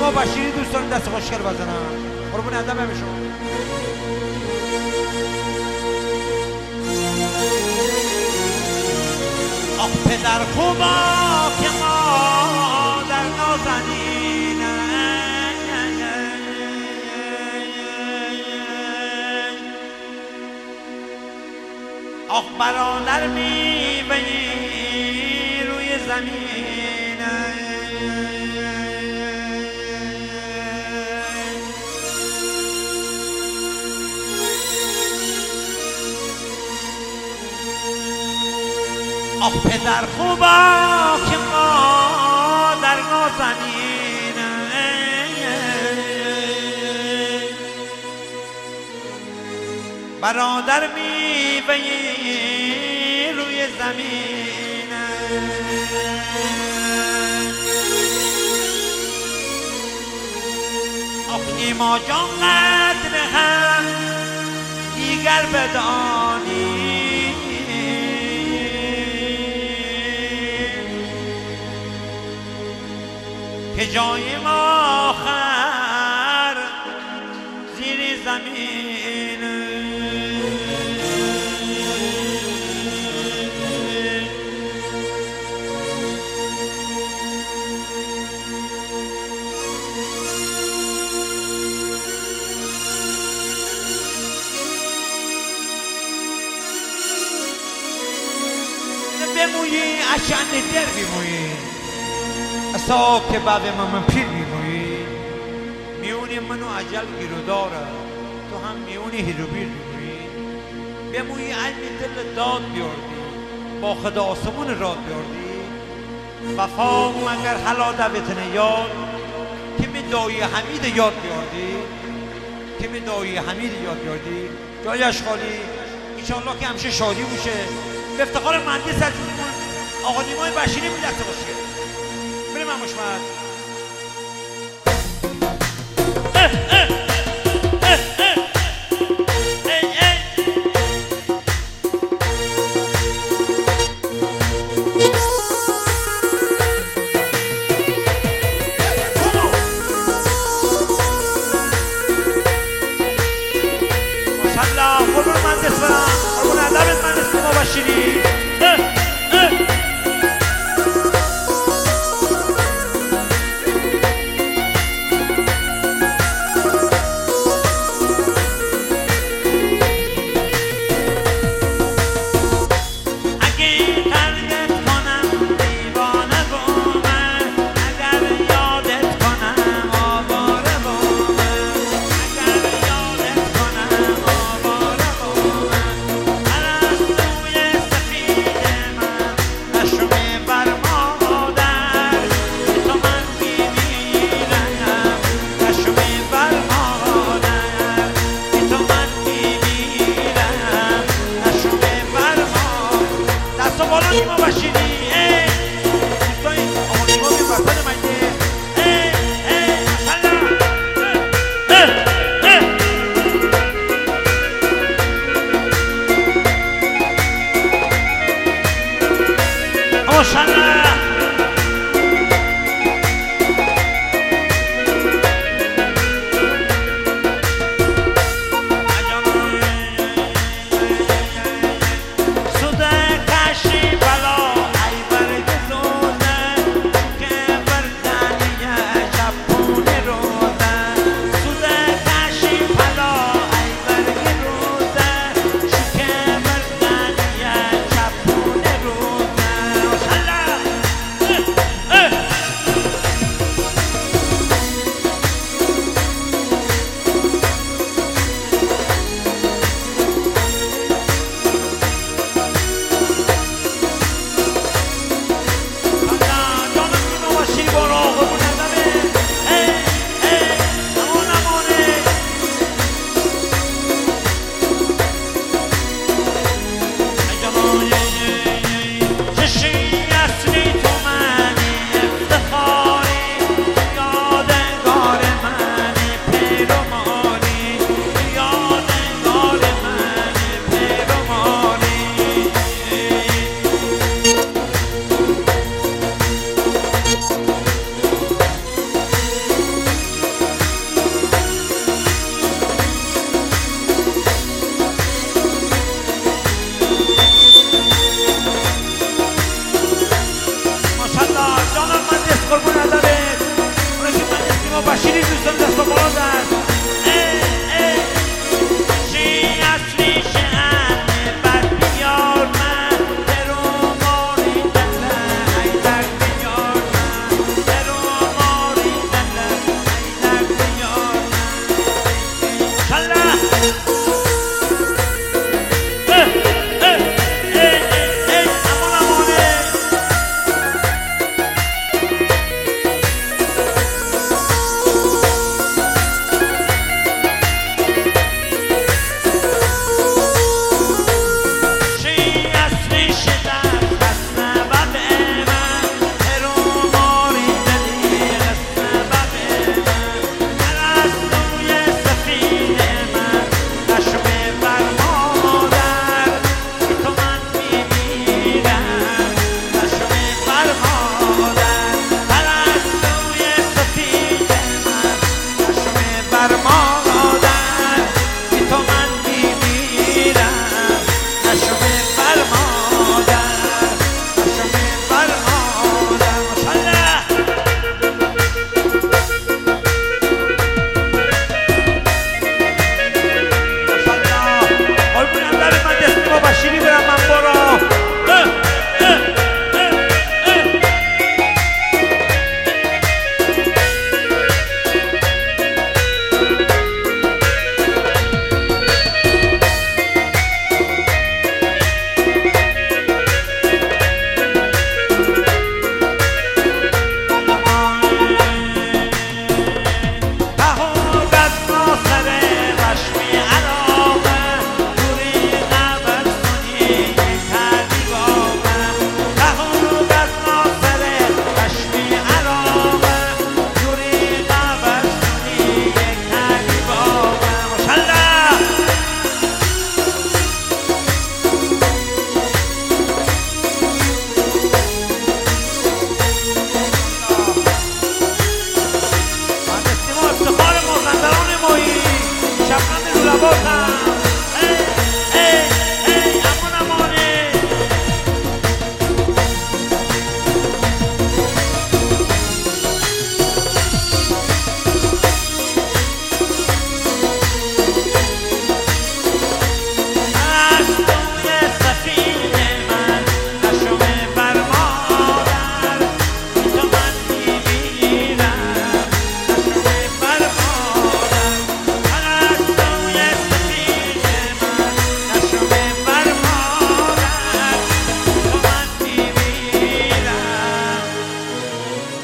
نیما بشیری دوست دارم دست خوشگل بزنم. قربون ادب شما. آخ پدر خوبا که مادر نازنینه، آخ برادر میوه‌ای روی زمینه، آخ پدر خوبا که مادر نازنینه، برادر میوه‌ای روی زمینه، آخ نیما جان قدر هم دیگر بدانی، که جای ما آخر زیر زمین. بمویی عشان در بمویی اصاب که بعد من پیر میمویی، میونی منو عجل گیرو داره، تو هم میونی هیرو بیر میمویی. بمویی علمی دل داد بیاردی، با خدا آسمون راد بیاردی، وفا مگر حلا دویتنه یاد که می دایی حمید یاد بیاردی، که می دایی حمید یاد بیاردی. جایش خالی انشاءالله که همشه شادی باشه. به افتخار مهندس عزیزمون آقا نیمای بشیری می دسته باشه. بریم هم مشمد ماشالله قربون مهندس برم، قربون علمت مهندس نیما بشیری.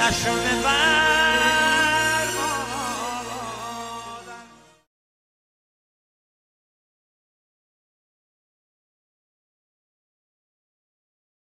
سرش رو ببر